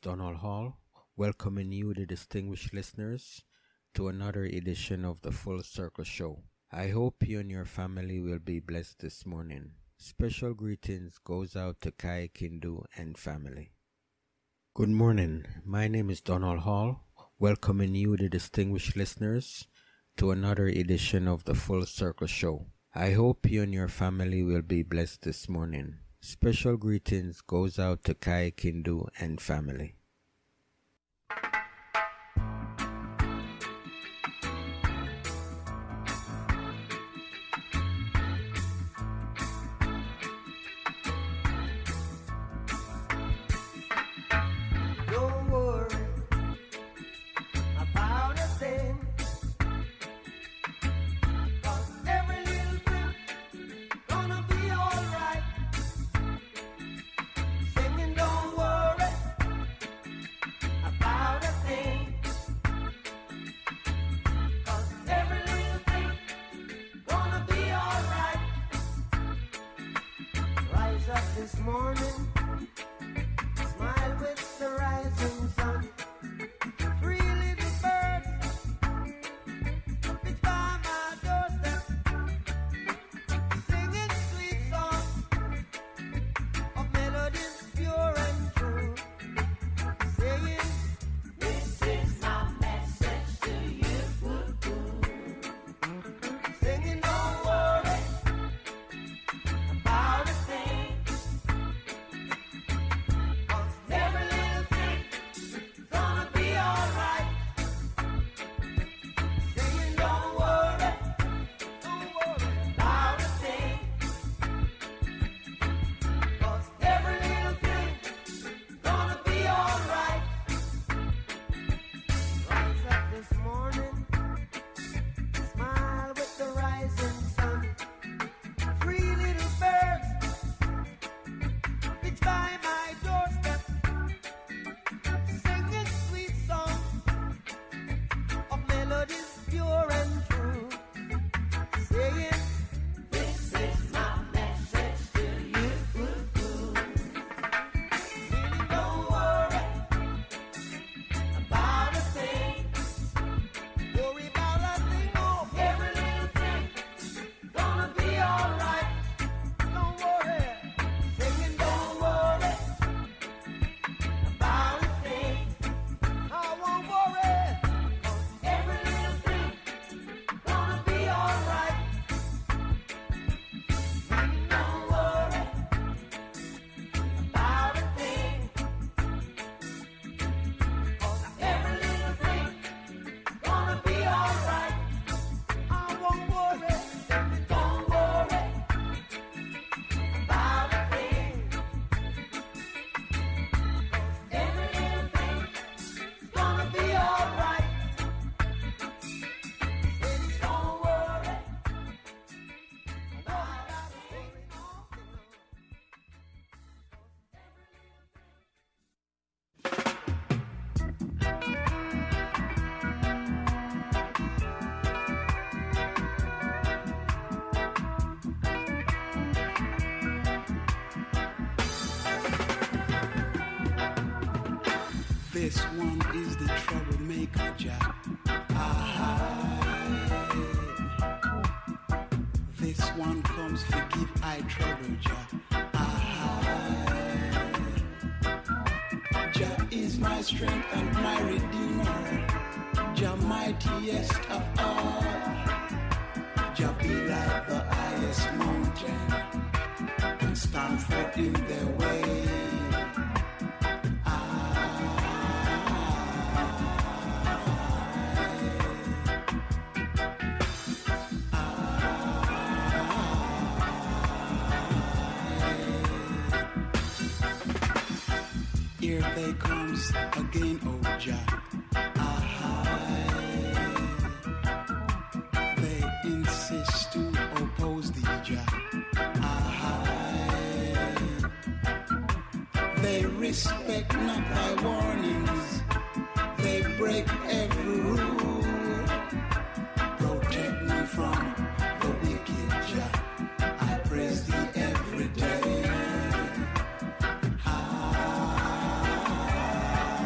Donald Hall, welcoming you, the distinguished listeners, to another edition of the Full Circle Show. I hope you and your family will be blessed this morning. Special greetings goes out to Kai Kindu and family. Good morning. My name is Donald Hall, welcoming you, the distinguished listeners, to another edition of the Full Circle Show. I hope you and your family will be blessed this morning. Special greetings goes out to Kai Kindu and family. This morning, smile with the rising sun. Three little birds, which by my doorstep, singing sweet songs of melodies pure and true, saying, "This is my message to you." Singing, "Don't worry about a thing." This one is the troublemaker, Jah. This one comes forgive I trouble, Jah. Jah is my strength and my redeemer. Jah mightiest of all. Jah be like the highest mountain and stand forth in their way. Here they comes again, oh Jah. They insist to oppose thee, Jah. They respect not thy warnings. They break every rule. Protect me from the wicked, Jah. I praise thee every day.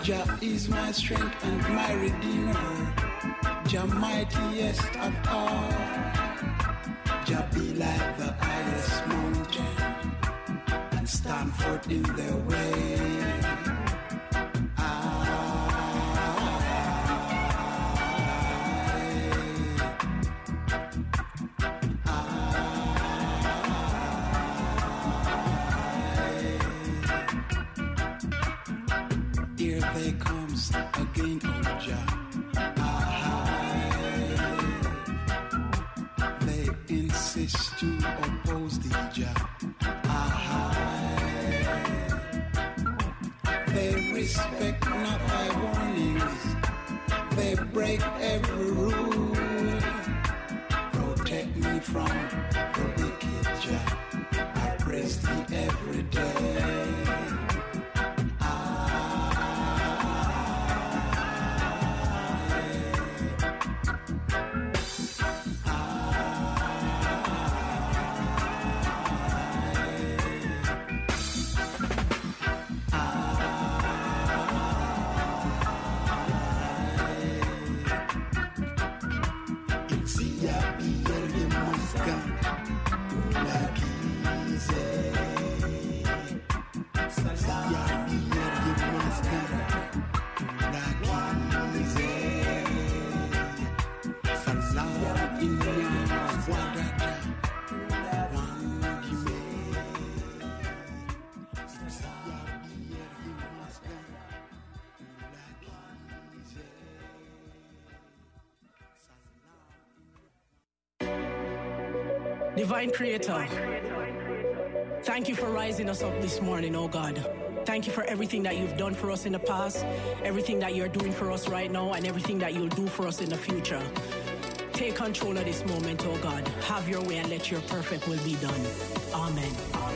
Jah is my strength and my redeemer. Jah mightiest of all. Jah be like the highest mountain and stand forth in their way. Here they comes again, oh Jah. They insist to oppose the Jah. They respect not my warnings. They break every rule. Protect me from the wicked Jah. I praise thee every day. Divine Creator, thank you for rising us up this morning, oh God. Thank you for everything that you've done for us in the past, everything that you're doing for us right now, and everything that you'll do for us in the future. Take control of this moment, oh God. Have your way and let your perfect will be done. Amen.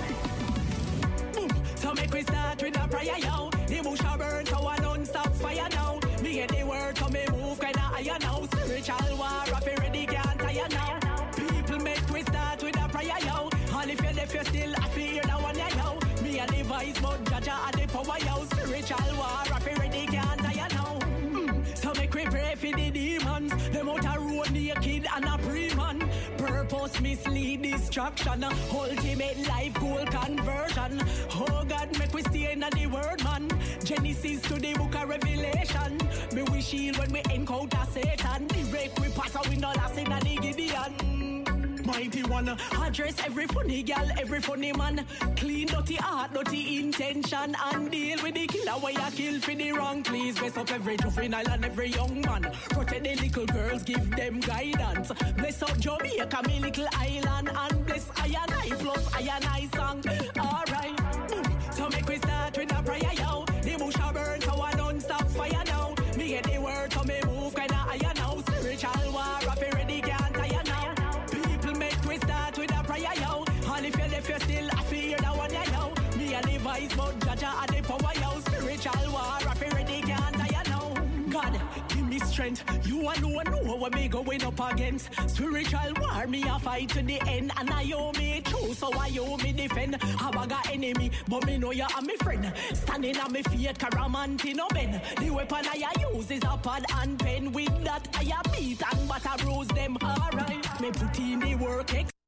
Boom. So make we start with a prayer, yo. The bush a burn, so I don't stop fire now. Me get the word, so me move kinda higher now. Spiritual war, I feel ready, can't tire now. People make we start with a prayer, yo. And if you're deaf, you're still I fear that one, yeah, yo. Me a device, but Jaja a the power, yo. Spiritual war, I feel ready, can't tire now. So make we pray for the demons. Them out a road naked and a pre-man. Purpose mislead distraction. Ultimate life goal conversion. Oh God, make we stay in the word, man. Genesis to the book of Revelation. Me we shield when we encounter Satan. Direct we pass out, we no last in the Gideon. Mighty one, address every funny gal, every funny man. Clean dirty heart, dirty intention, and deal with the killer where you kill for the wrong. Please bless up every juvenile and every young man. Protect the little girls, give them guidance. Bless up Jamaica, me little island, and bless I plus I song. Alright, so make we start with a prayer, yo. The bush a burn, so I don't stop fire now. Me get the word, so me move kinda higher now. Spiritual war, I feel ready, can't tire now. We start with a prayer, yo. And if you're deaf, you're still I fear that one, yeah, yo. Me a device, but Jaja a the power, yo. Spiritual war, I feel ready, can't tire now. God, give me strength. You alone know what me going up against. Spiritual war, me a fight to the end. And I owe me true, so I owe me defend. I got enemy, but me know you are my friend. Standing on my feet, caramanti no ben. The weapon I use is a pad and pen. With that I beat and but I bruise them. Alright, me put in the work.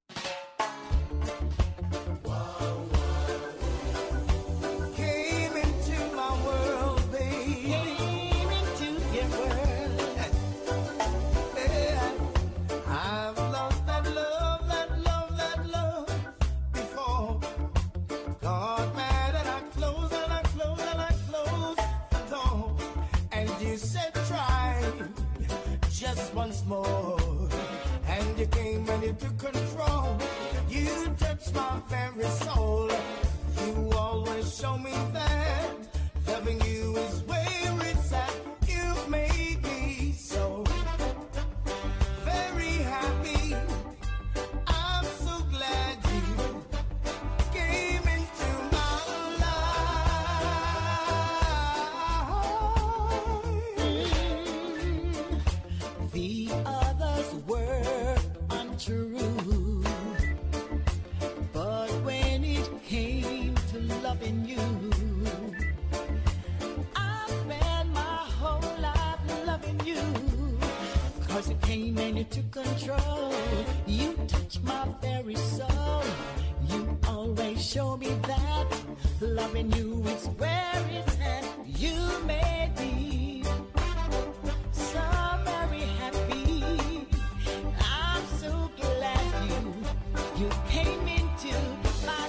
Came into my world, baby. Came into your world. Yeah. I've lost that love before. Got mad and I closed the door. And you said try just once more. And you came and you took control. You touched my very soul. You always show me that loving you is where it's at. You've made me so very happy. I'm so glad you came into my life. The others were untrue, but when it came to loving you, I spent you came and you took control. You touched my very soul. You always show me that loving you is where it's at. You made me so very happy. I'm so glad you came into my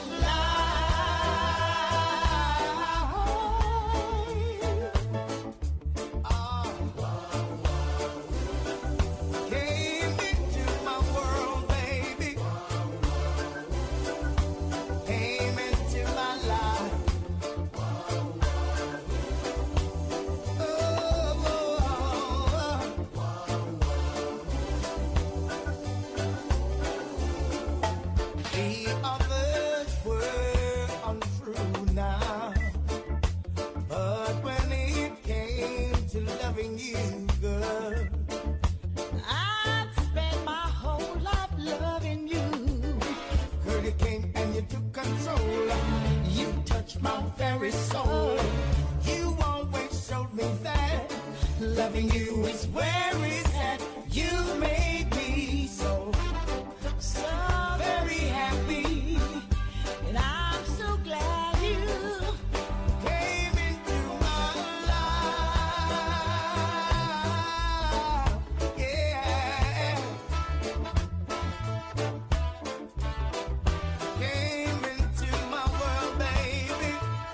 my very soul. You always showed me that loving you is where it's at. You made me so very happy, and I'm so glad you came into my life. Yeah, came into my world, baby.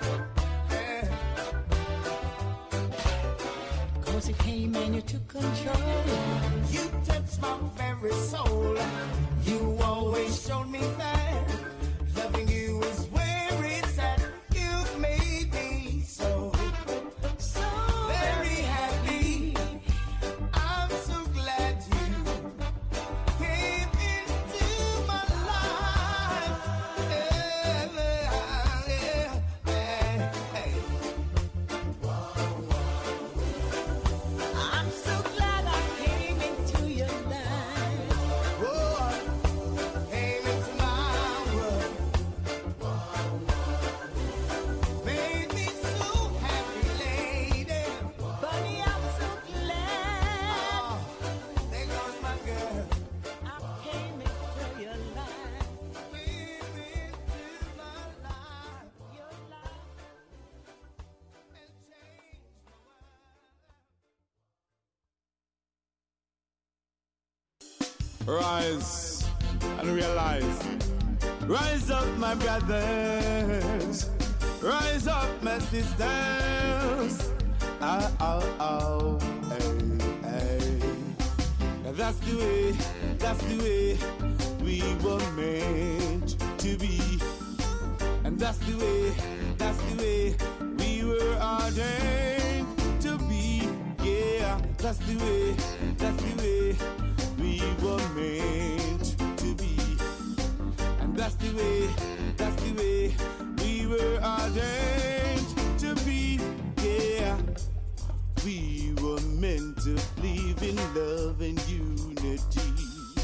Cause you came and you took control. You touched my very soul. You always showed me that loving you is where it's at. You've made me so very happy. I'm so glad you came into my life. I'm so glad I came into your life. Oh, came into my world. Made me so happy, lady. Buddy, I'm so glad. Oh, there goes my girl. I came into your life. Came into my life. Your life and changed my world. Rise and realize. Rise up, my brothers. Rise up, my sisters. Oh, oh, oh, hey, hey. That's the way we were meant to be. And that's the way we were ordained to be. Yeah, that's the way we were meant to be. And that's the way we were ordained to be. Yeah, we were meant to live in love and unity,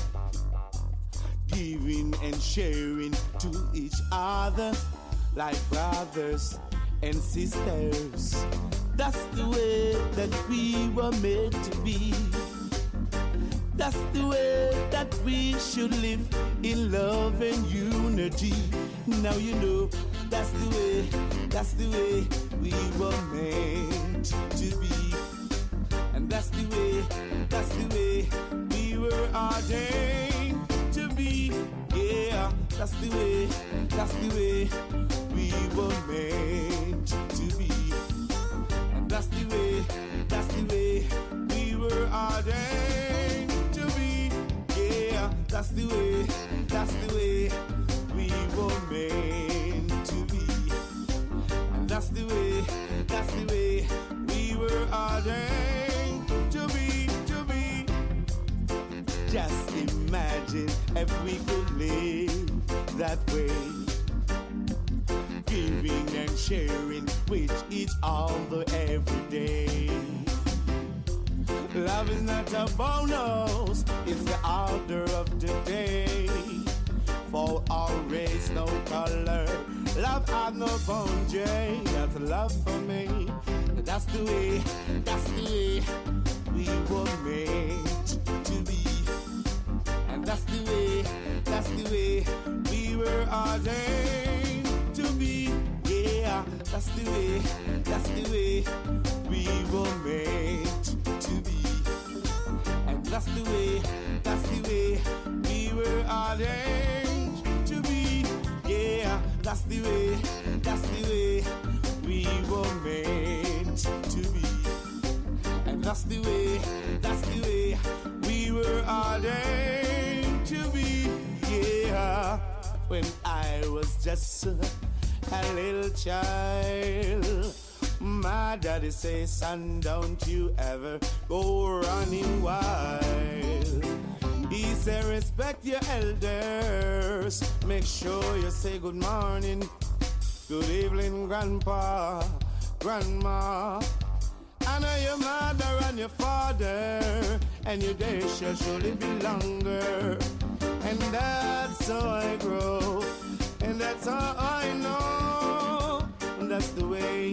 giving and sharing to each other like brothers and sisters. That's the way that we were meant to be. That's the way that we should live in love and unity. Now you know that's the way we were meant to be. And that's the way we were ordained to be. Yeah, that's the way we were meant to be. And that's the way we were ordained to be. Yeah, that's the way we were meant to be. And that's the way we were ordained to be. Just imagine if we could live that way, giving and sharing with each other every day. Love is not a bonus, it's the order of the day. For all race, no color, love has no boundary. That's love for me. That's the way we were made to be. that's the way we were ordained to be. Yeah, that's the way we were made to be. And that's the way we were ordained to be. Yeah, that's the way we were made to be. And that's the way we were ordained to be. Yeah, when I was just a little child, my daddy say, son, don't you ever go running wild. He said, respect your elders, make sure you say good morning, good evening, grandpa, grandma. I know your mother and your father, and your days shall surely be longer. And that's how I grow, and that's how I know. And that's the way,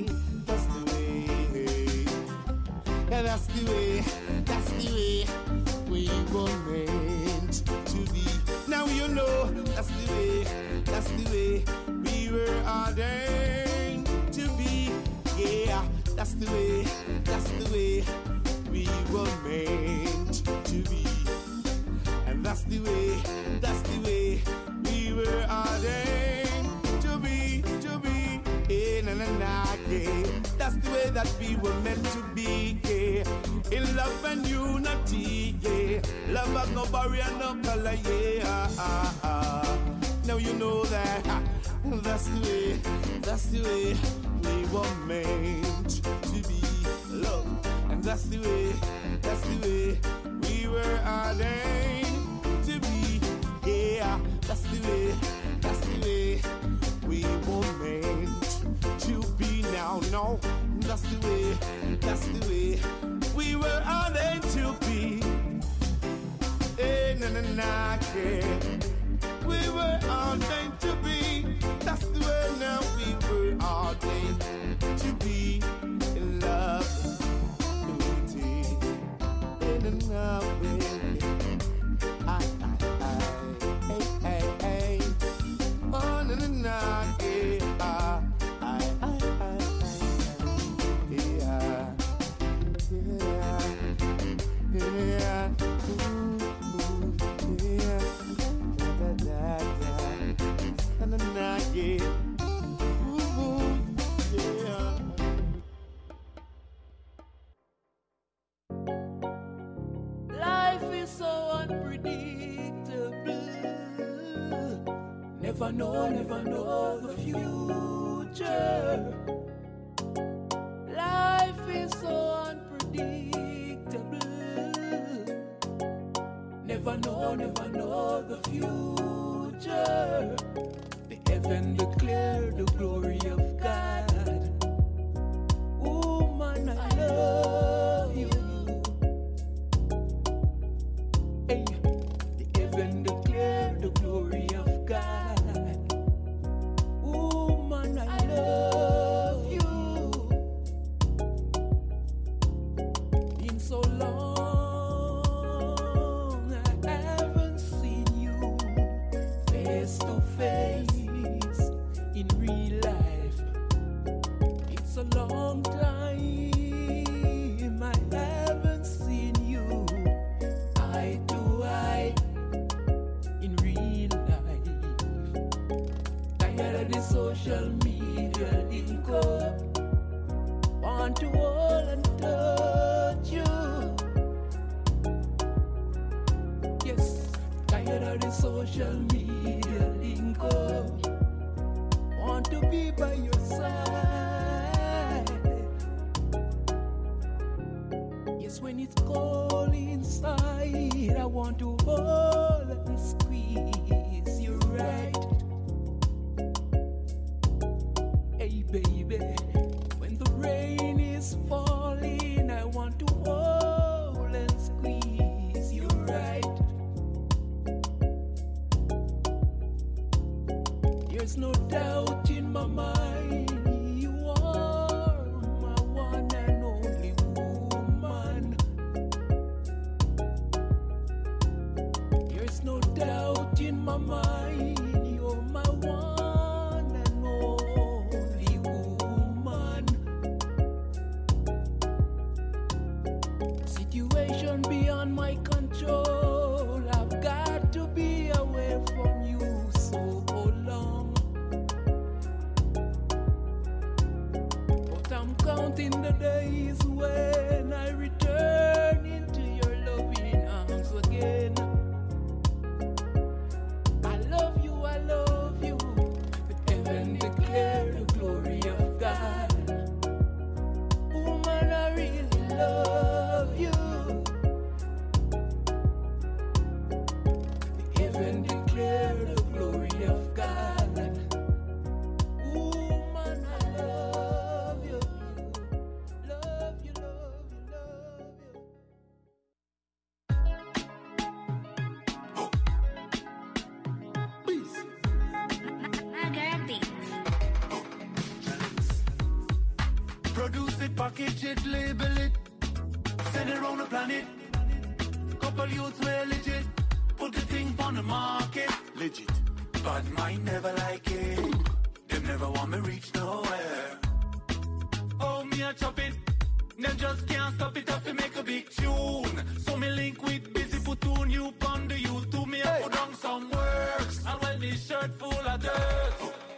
yeah, that's the way we were meant to be. Now you know, that's the way we were ordained to be. Yeah, that's the way we were meant to be. And that's the way we were ordained to be. Na na na, yeah. That's the way that we were meant to be, yeah. In love and unity, yeah. Love has no barrier, no color, yeah. Now you know that. That's the way we were meant to be. Love, and that's the way we were ordained to be. Yeah, that's the way we were meant to be. Now, no, that's the way we were ordained to be. Na na na, yeah. We were ordained to be. That's the way now we were ordained to be. In love, unity, in another way. Hey. Oh, na na na, yeah. Life is so unpredictable. Never know the future. Life is so unpredictable. Never know the future. The heaven declare the glory of God. Woman, I love you. Hey, the heaven declare the glory of God. Woman, I love you. Been so long I haven't seen you face to face in real life. It's a long time I haven't seen you eye to eye in real life. Tired of the social media link up. Want to hold and touch you. Yes, tired of the social media link up. Want to be by your side. Yes, when it's cold inside, I want to hold and squeeze you right. Hey baby, when the rain is falling, I want to hold and squeeze you right. There's no doubt in my mind, you are my one and only woman. There's There's no doubt in my mind, you're my one and only woman. Situation beyond my control, I've got to be away from you so long. But I'm counting the days when I return into your loving arms again. I love you, but heaven declare the glory of God. Woman, I really love you. Heaven declare the glory of God. Woman, I love you. Love you, love you, love you. Produce it, package it, label it, send it around the planet. Couple youths were legit, put the thing on the market. Legit, but mine never like it. Them never want me reach nowhere. Oh, me a chop it, them just can't stop it. Have to make a big tune. So me link with busy put two new on the YouTube. Me a put on some works, and when this shirt full of dirt.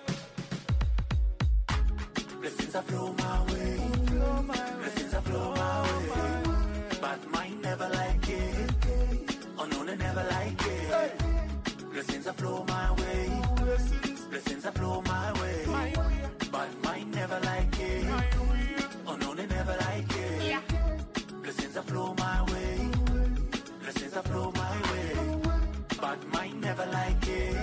Blessings are flow my way. Blessings are flow my way. But mine never like it. Oh no, they never like it. Blessings are flow my way. Blessings are flow my way. But mine never like it. Oh no, they never like it. Blessings are flow my way. Blessings are flow my way. But mine never like it.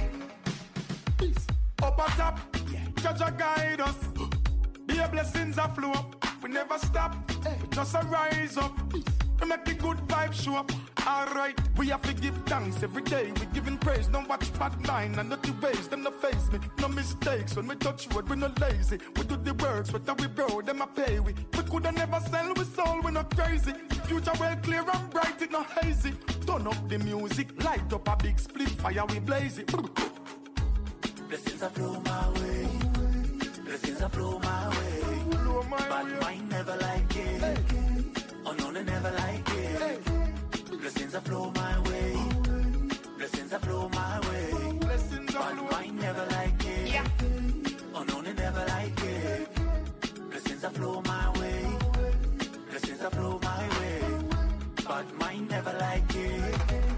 Up on top, Judge guide us. Be a blessings a flow up. We never stop, we just a rise up. We make the good vibe show up. Alright, we have to give thanks every day. We giving praise, don't watch bad mind and not the ways. Them no face me, no mistakes. When we touch road, we no lazy. We do the works, what we bro, them a pay we. We coulda never sell we soul, we not crazy. Future well clear and bright, it not hazy. Turn up the music, light up a big split fire, we blaze it. Blessings are flow my way. Blessings are flow my way. But mine never like it. Oh no, they never like it. Blessings are flow my way. Blessings are flow my way. But mine never like it. Oh no, they never like it. Blessings are flow my way. Blessings are flow my way. But mine never like it.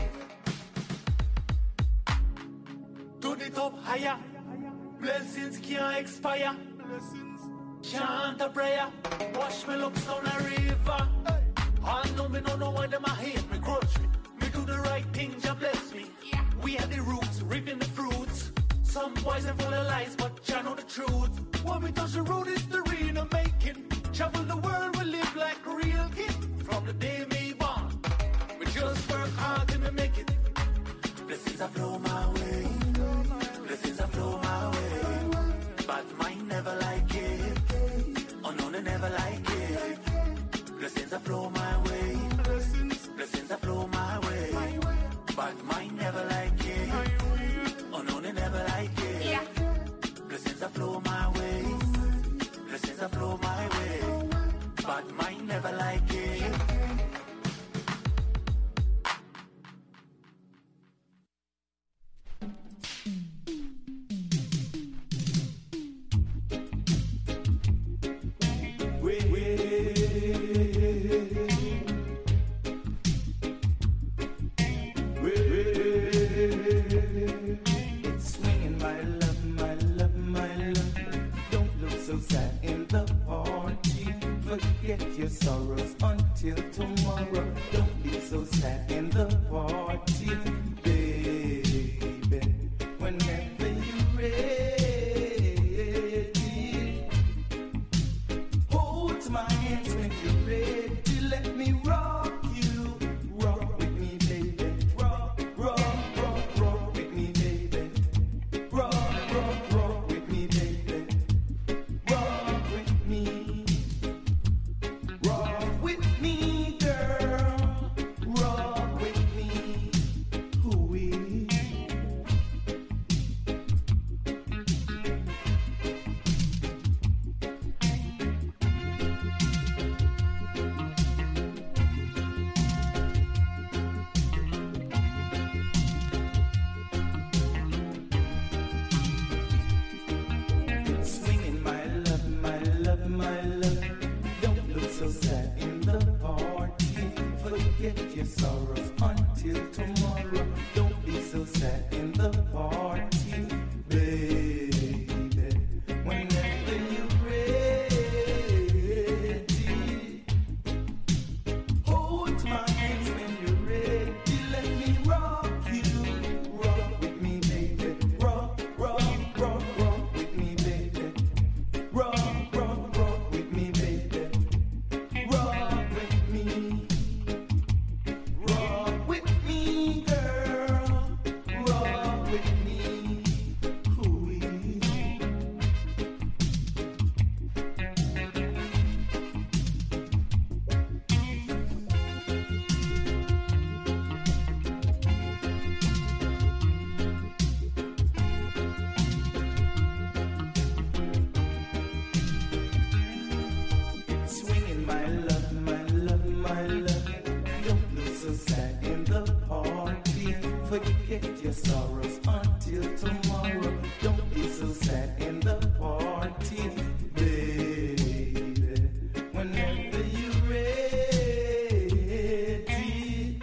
Turn it up higher. Blessings can't expire. Chant a prayer. Wash me looks down a river. I know me don't know why them a hate me, grudge me. Me do the right thing, Jah bless me. We are the roots, reaping the fruits. Some boys are full of lies, but Jah know the truth. When we touch the road, it's the real making. Travel the world, we live like a real kid. From the day me born, we just work hard till we make it. Blessings are flow my way. Blessings are flow my way. But mine never like it. Oh no, they never like it. Blessings are flow my way. Blessings are flow my way. But mine never like it. Oh no, they never like it. Blessings are flow my way. Blessings are flow my way. But mine never like it. It's swinging, my love, my love, my love. Don't look so sad in the party. Forget your sorrows until tomorrow. Don't be so sad in the party, baby. Whenever you're ready, hold my hands when you're ready. Let me rock you, rock with me, baby. Rock, rock, rock, rock with me, baby. Rock, rock, rock with me, baby. Rock with me. Rock with me, girl. Rock with me. the party. Forget your sorrows until tomorrow. Don't be so sad in the party, baby. Whenever you're ready,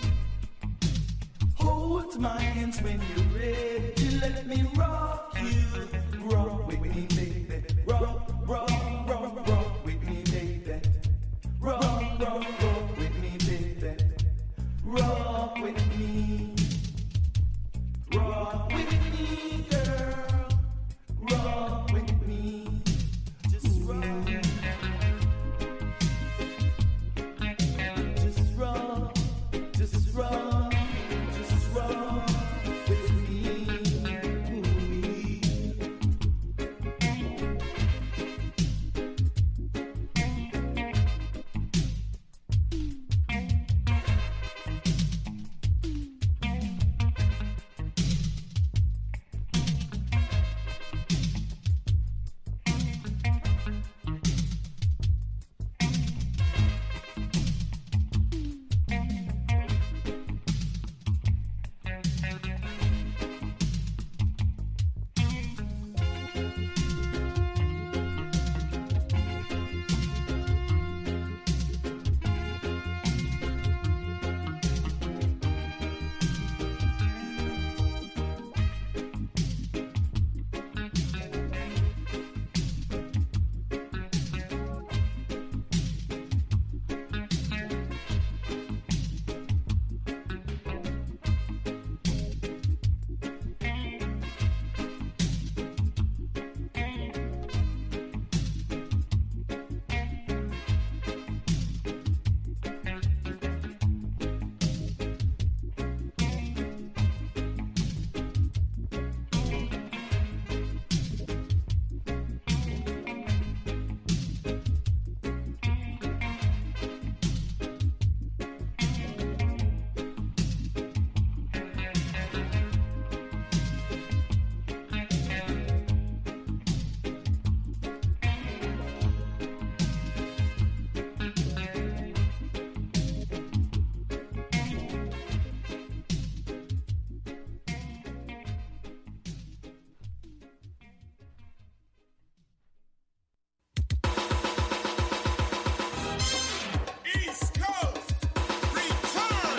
hold my hands when you're ready. Let me rock you, rock with me, baby. Rock, rock, rock, rock with me, baby. Rock, rock, rock with me, baby. Rock with me. Rock with me, girl. Rock with me. Just rock. Just rock. Just rock. Just rock with me. East Coast, return.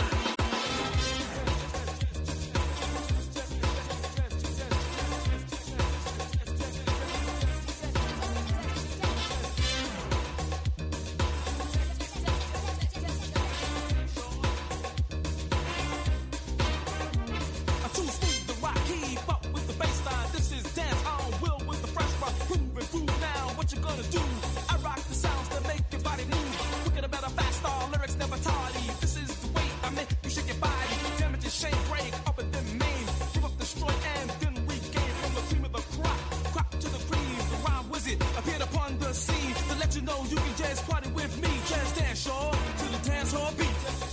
I'm too smooth to rock, keep up with the baseline. This is dance on will with the fresh rock. Groove and groove now, what you gonna do? I rock the sounds that make your body move. Quicker the better, faster, lyrics never tardy. This is the way I make you shake your body. Damage and shame break up and then main. Give up, destroy, and then regain from the cream of the crop. Crop to the cream, the rhyme wizard appeared upon the scene to let you know you can jazz party with me. Jazz dance, y'all, to the dance hall beat.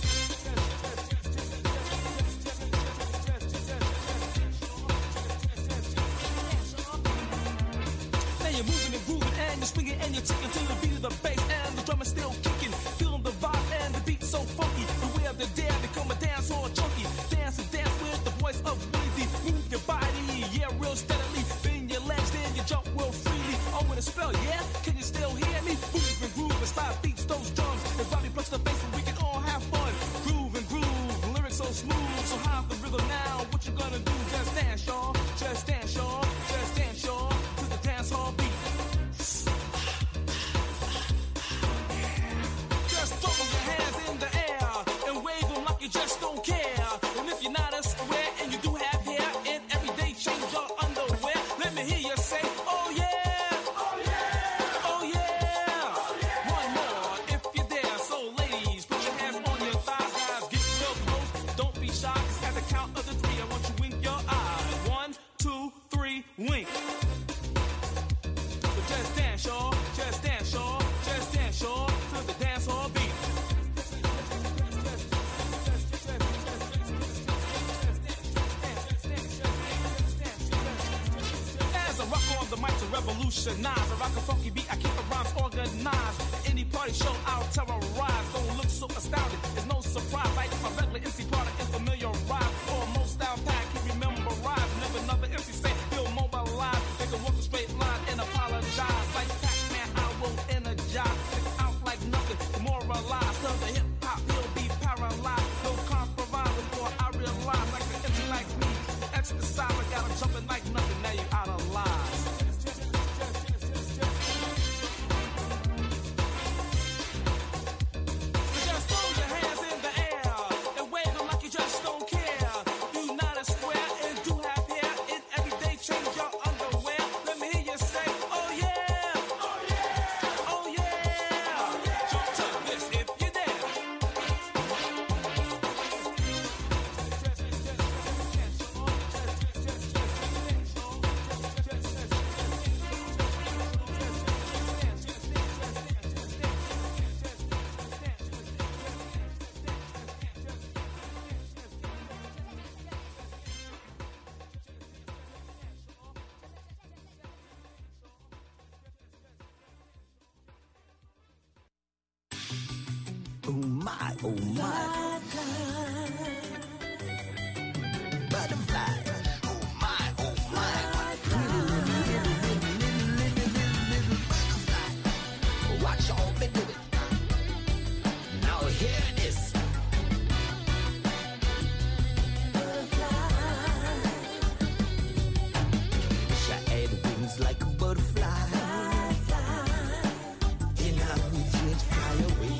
Now you're moving and grooving and you're swinging and you're ticking to the beat of the bass and the drum is still kicking. Feeling the vibe and the beat so funky. The way of the dare become a dance hall junkie. Dance and dance with the voice of Willie D. Move your body, yeah, real steadily. Bend your legs, then you jump real freely. Oh, with a spell, yeah? Can you still hear me? Move and groove and slide beats those drums. And Bobby plucks the bass and we can all have fun. Groove and groove, lyrics so smooth. So high the rhythm now. What you gonna do? Just dance, y'all. Just dance, y'all. Just dance, y'all. To the dance hall beat. Just throw your hands in the air and wave them like you just don't care. And if you're not a square and you do have hair and every day change your underwear, let me hear you say, oh yeah, oh yeah, oh yeah. One more if you're there. So ladies, put your hands on your thighs, guys, get real close. Don't be shy, 'cause at the count of the three, I want you to wink your eyes. 1, 2, 3, wink. So just dance, y'all. Just dance, y'all. Just dance, y'all. To the dance hall beat. As I rock on the mic to revolutionize, I rock a funky beat, I keep the rhymes organized. In any party show, I'll terrorize. Don't look so astounded, it's no surprise. Like my regular MC product is familiarized. For most style pack, he rememberized. Never another MC say he'll mobilize. They can walk a straight line and apologize. Like Pac-Man, I will energize. Stick out like nothing, demoralized. Tell the hip hop, he'll be paralyzed. No compromise before I realize. Like the MC like me, exercise. I got him jumping like nothing, now you out of line. Oh my, oh my. Butterfly. Oh my, oh my. Butterfly. Watch all me do it. Now hear this. Wish I had wings like a butterfly. Then I would just fly away.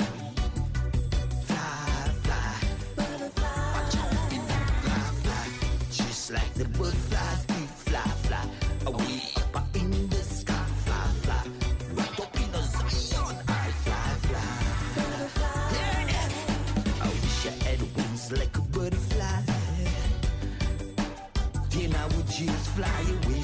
Like the butterflies do fly, fly away up in the sky, fly, fly. Right up in the Zion, I fly, fly. There it is. I wish I had wings like a butterfly. Then I would just fly away.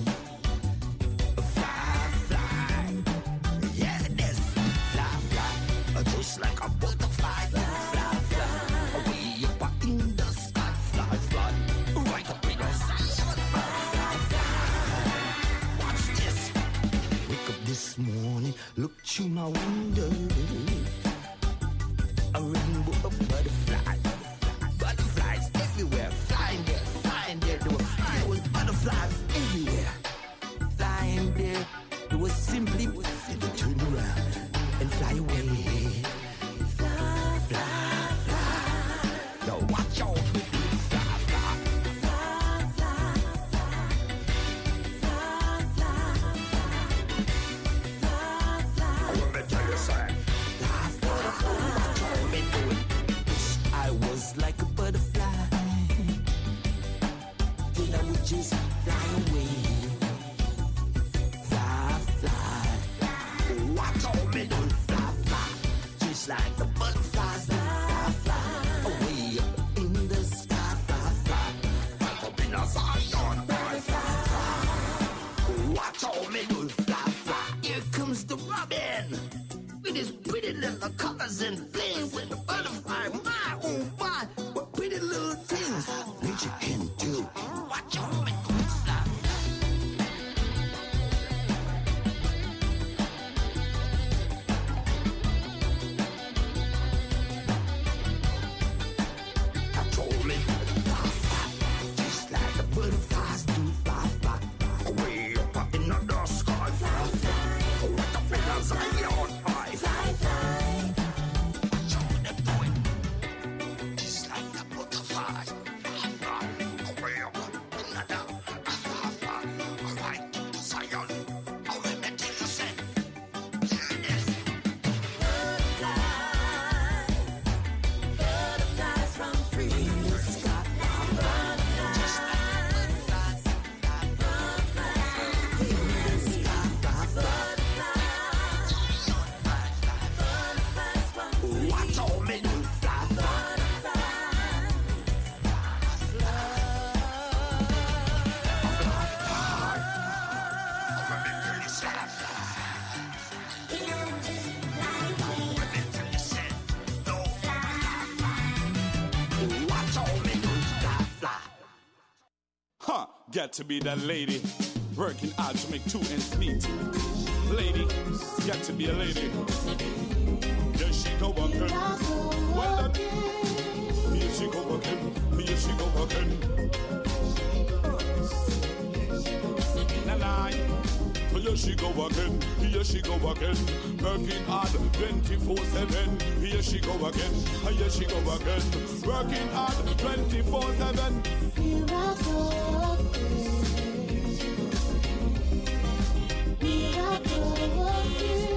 Fly, fly. Yeah, it is. Fly, fly. Just like a butterfly, fly, fly. Away up in the sky, fly, fly. Right up in the Zion, fly, fly. Watch this. Wake up this morning, look through my window. A rainbow of butterflies. Butterflies everywhere, flying there, flying there. There was butterflies everywhere, flying there. It was simply to turn around and fly away. Fly, fly, fly. Now watch out. Like a butterfly, then I would just fly away. Fly, fly. Watch all me do fly, fly. Just like the butterflies, fly, fly. Away up in the sky, fly, fly. Right up in the Zion, fly, fly. Watch all me do fly, fly. Here comes the robin with his pretty little colors and playing with the butterfly. My, oh my, what pretty little things nature can do. Watch out, me go fly. I told me, fly, fly, just like the butterflies do, fly, fly. Away up in the sky, fly, fly. Right up in the Zion, fly, fly, fly. Watch out, them doing. Just like the butterflies, fly, fly. Away up in the fly, fly. Right to the Zion. I'll let me tell you, say, here it is. Butterflies from free in the sky. Just like the butterflies, in the sky, fly, fly. Watch all me do fly, fly. Watch all me do fly, fly. Huh, got to be that lady working hard to make two ends meet. Lady, got to be a lady. There she go again. Well done. Here she go again. Here she go again. Nah. Here she go again, here she go again. Working hard 24/7. Here she go again, here she go again. Working hard 24/7. Here I go again. Here I go again.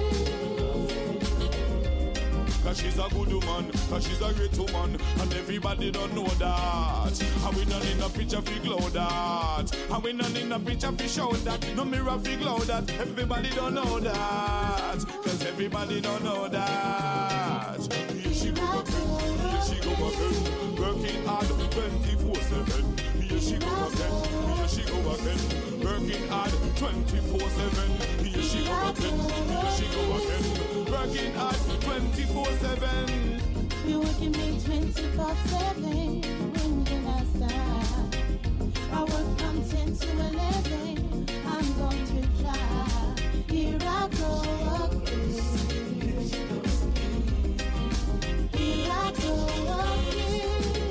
Cause she's a good woman, cause she's a great woman, and everybody don't know that. And we don't need a picture fi glow that. And we don't need a picture fi show that. No mirror fi glow that. Everybody don't know that. Cause everybody don't know that. Here she go again, here she go again. Working hard 24/7. Here she go again, here she go again. Working hard 24/7. Here she go again, here she go again. Working hard 24/7. You're working me 24/7. When can I stop? I work from 10 to 11. I'm going to try. Here I go again. Here I go again.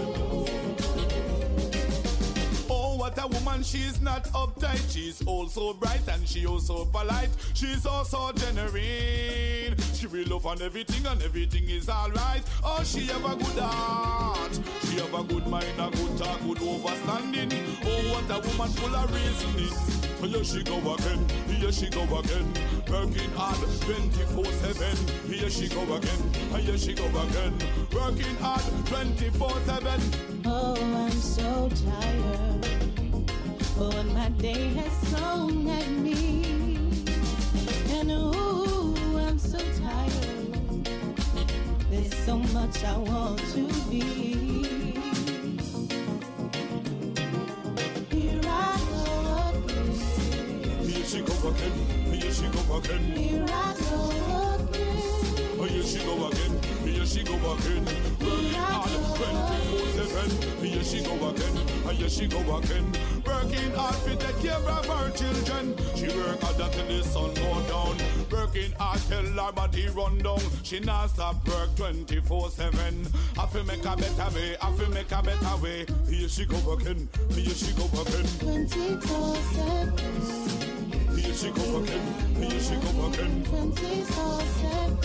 Oh, what a woman, she's not uptight. She's also bright and she also polite. She's also genuine. She will love on everything and everything is alright. Oh, she have a good heart. She have a good mind, a good talk, good overstanding. Oh, what a woman full of reasoning. Here she go again, here she go again. Working hard 24/7. Here she go again, here she go again. Working hard 24/7. Oh, I'm so tired. Oh, and my day has thrown at me. And ooh, I'm so tired. There's so much I want to be. Here I go again. Here she go again, here she go again. Here I go again. Oh, here she go again, here she go again. Working hard 24/7. Here she go again, here she go again. Working hard to take care of her children. She work hard until the sun go down. Working hard till her body run down. She not stop work 24/7. I feel make a better way, I feel make a better way. Here she go again, here she go again. 24/7. Here she go again, here she go again. 24/7.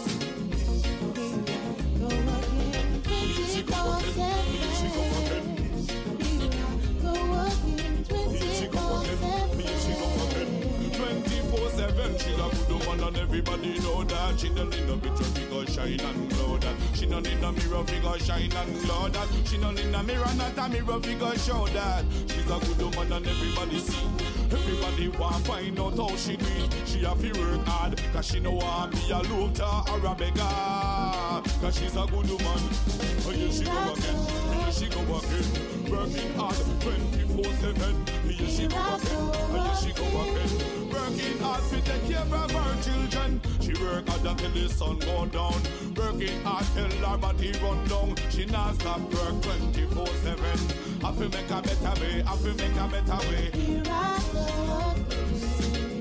Go again. 24/7. Here she go again. Go again. Here she go again, here she go again. 24/7, she's a good woman and everybody know that. She don't need a picture figure shine and glow that. She don't need a mirror figure shine and glow that. She don't need a mirror, not a mirror figure show that. She's a good woman and everybody see. Everybody want find out how she do it. She have to work hard, cause she know want be a looter or a beggar. Cause she's a good woman. Oh, here she go again, here she go again. Working hard 24/7. Here she go again, here she go again. Working hard to take care of her children. She work hard until the sun go down. Working hard till her body run down. She not stop work 24/7. I feel make a better way, I feel make a better way. Here I go again.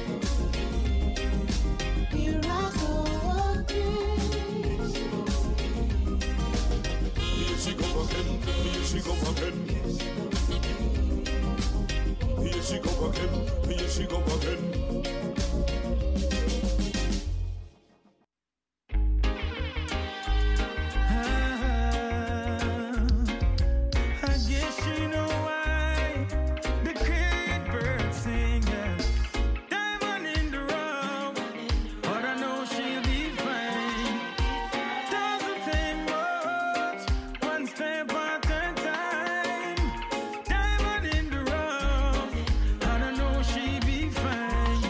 Here I go again. Here she go again, here she go again. Here she go again, here she go again. Diamond in the rough, I don't know she be fine.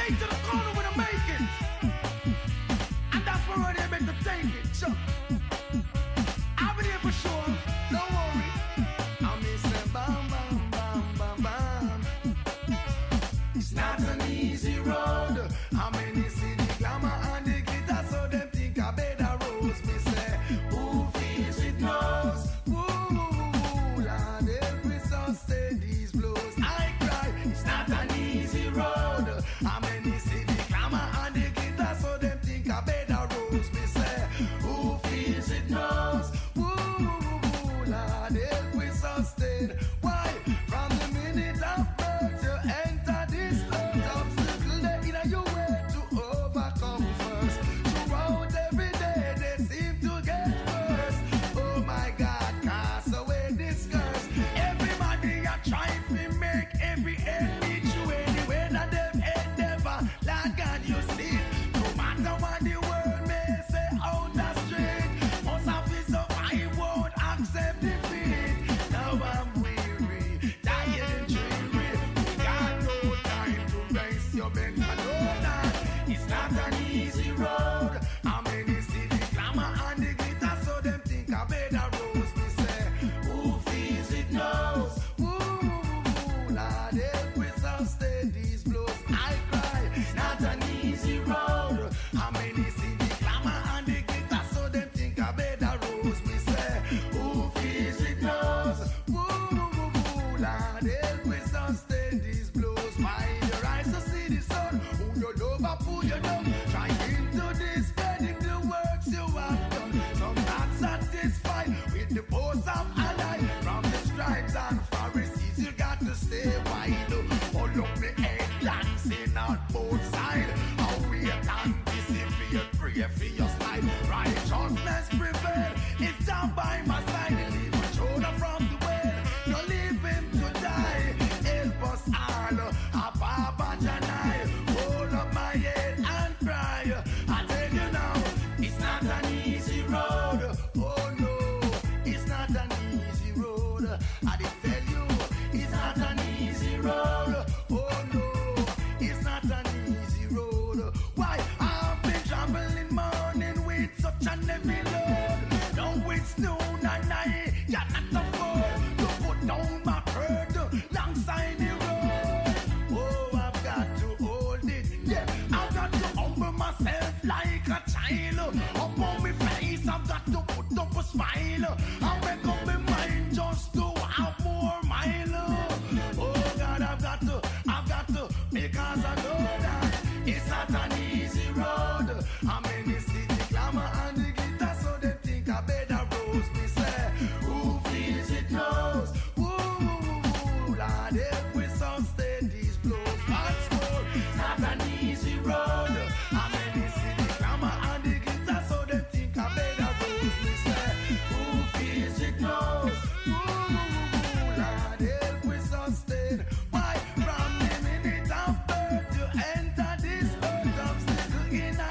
straight to the corner when I make it. And that's where they're meant to take it. Sure. I'll be there for sure. Don't worry. I may say bam, bam, bam, bam, bam. It's not an easy road. How many see the glamour and the glitter, so them think I better rose. Me say, who feels it knows. Ooh, Lord, help me sustain these blows. I cry. It's not an easy road. How many see the glamour and the glitter, so them think I better rose. Me say, who feels it knows. Ooh, Lord, help me sustain. Why? From the minute of birth you enter this earth, obstacle they in your way to overcome first. Throughout every day they seem to get worse. Oh my God, cast away this curse. Everybody are trying to make every end meet you anyway that them endeavor. Lord God, you see it. No matter what the world may say out the street, most of it so I won't accept defeat. Now I'm weary, tired and dreary. We got no time to race your bent. I know that it's not an easy road. How many see the glamour and the glitter, so them think I better rose. Me say, who feels it knows. Ooh, Lord, help me sustain these blows. I cry, it's not an easy road. How many see the glamour and the glitter, so them think I better rose. Me say, who feels it knows. Ooh, Lord, help me sustain these blows. By your eyes to see the sun, who you love or who you don't. Trying to discredit the works you have done. Some not satisfied with the post of ally. From the scribes and Pharisees, you got to stay wide. All up the head dancing on both sides. How we anticipate, pray for your slide. Righteousness prevail. It's down by my side. Leave a shoulder from the well. Don't leave him to die. Help us all. Ababa Janai. Hold up my head and cry. I tell you now, it's not an easy road. Oh no, it's not an easy road. I did tell you, it's not an easy road. Oh no, it's not an easy road. Why? I've been traveling morning with such a heavy load. Now it's noon and I cannot afford to put down my burden alongside the road. Oh, I've got to hold it. Yeah, I've got to humble myself like a child. Up on my face, I've got to put up a smile. I make up my mind just to have more mile. Oh God, I've got to, because I know that it's not an easy road. How many see the glamour and the glitter, so they think I better rose. Me say, who feels it knows. Ooh, Lord, help me sustain these blows. Once more, it's not an easy road. How many see the glamour and the glitter, so they think I better rose. Me say, who feels it knows. Ooh, Lord, help me sustain. Why? From the minute of birth you enter this earth, obstacle in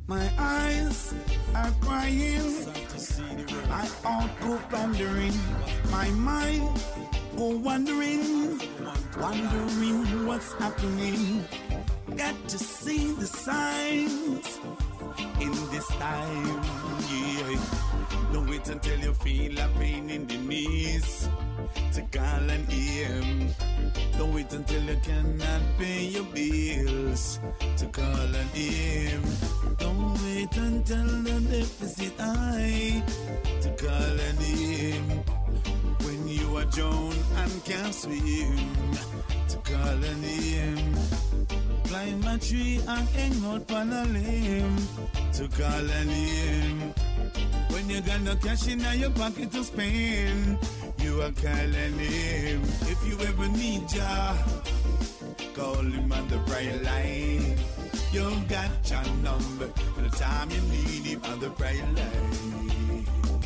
My eyes are crying, my heart go wandering, my mind go wandering, wondering what's happening. Got to see the signs in this time, yeah. Don't wait until you feel a pain in the knees to call and him. Don't wait until you cannot pay your bills to call and him. Don't wait until the deficit high to call and him. When you are drowned and can't swim to call and him. Climb a tree and hang out on a limb to call and him. When you got no cash in your pocket to spend, you are calling him. If you ever need ya, call him on the bright line. You got your number the time you need him on the bright line.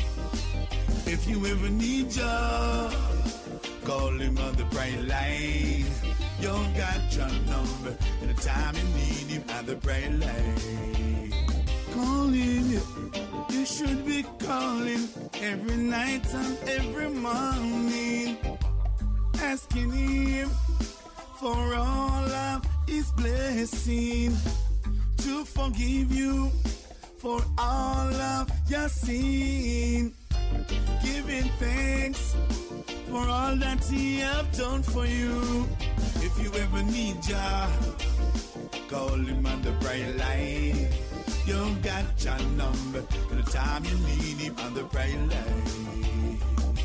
If you ever need ya, call him on the bright line. You got your number the time you need him on the bright line. Calling you. You should be calling every night and every morning, asking him for all of his blessing, to forgive you for all of your sin, giving thanks for all that he have done for you. If you ever need ya, call him on the bright line. You got your number the time you need him on the bright line.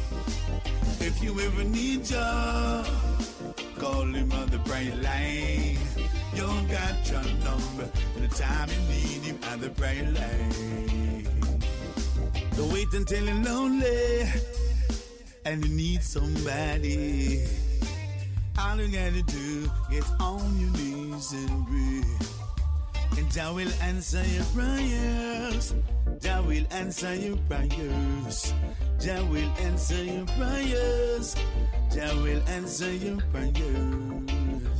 If you ever need ya, call him on the bright line. You got your number the time you need him on the bright line. Don't wait until you're lonely and you need somebody. All you gotta do is on your knees and pray. And Jah will answer your prayers. Jah will answer your prayers. Jah will answer your prayers. Jah will answer your prayers.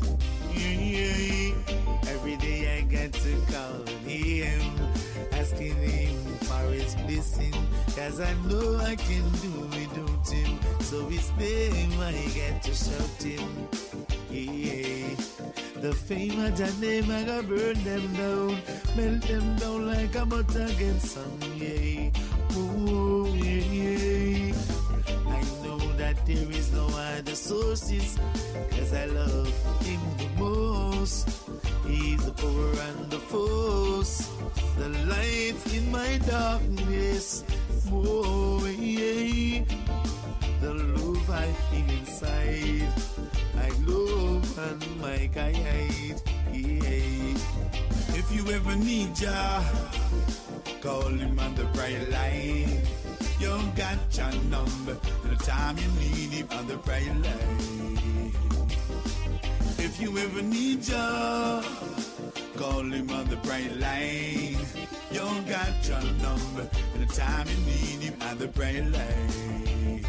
Yeah. Every day I get to call him, asking him for his blessing, 'cause I know I can do without him. So it's them I get to shout him. Yeah. The fame of the name, I gotta burn them down, melt them down like a butter against some, yeah. Oh, yeah, yeah. I know that there is no other sources, 'cause I love him the most. He's the power and the force, the light in my darkness. Oh, yeah. The love I feel inside, I love and my guide, yeah. If you ever need ya, call him on the bright line. You got your number the time you need him on the bright line. If you ever need ya, call him on the bright line. You got your number the time you need him on the bright line.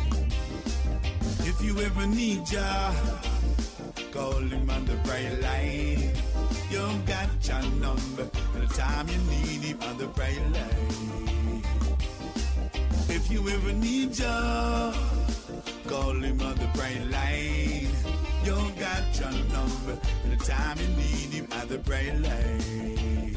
If you ever need ya, call him on the bright line. You got your number the time you need him on the bright line. If you ever need ya, call him on the bright line. You got your number the time you need him on the bright line.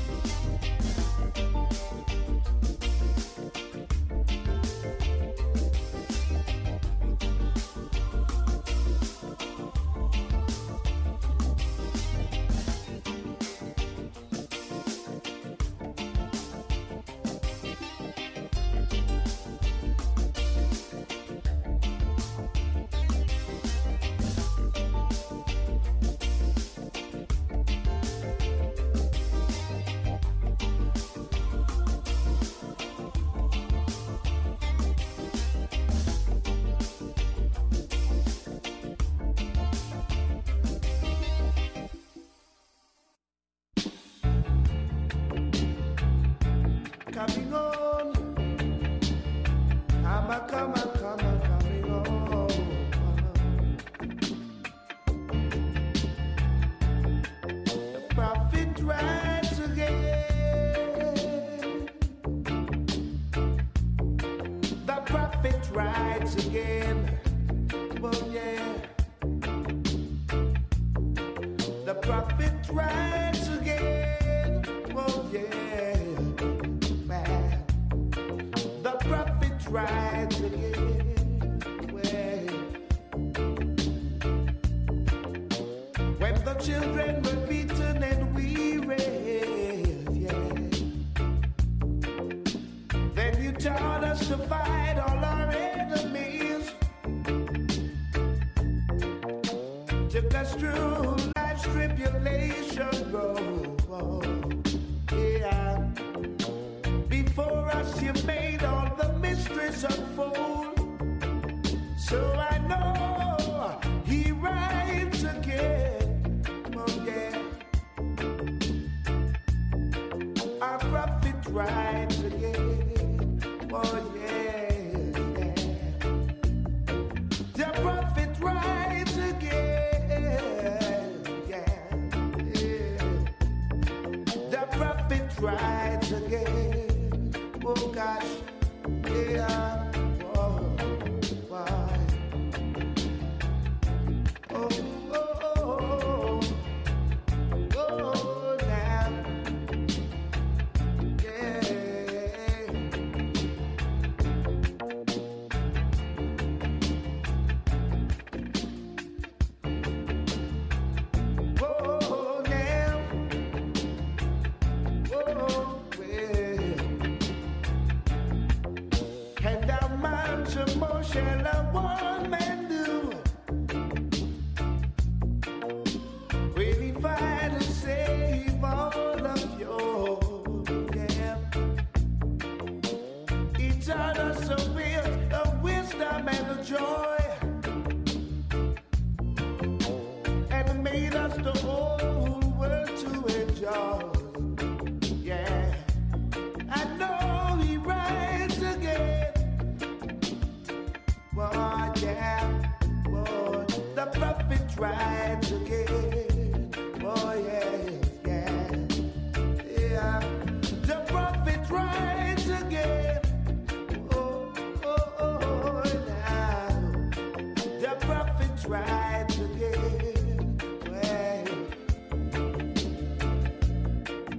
Coming on, coming on. The prophet rides again. rides again. When the children were beaten and weary, yeah. Then you taught us to fight all our enemies. Took us through life's tribulation road. Yeah. Before us you made all the mysteries unfold. So I know he rides again. Oh yeah. Our prophet rides again. Oh yeah, yeah. The prophet rides again. Yeah, yeah. The prophet rides again. Oh gosh, yeah. Oh, why? Oh, oh, oh, oh, oh, now. Oh, now. Oh.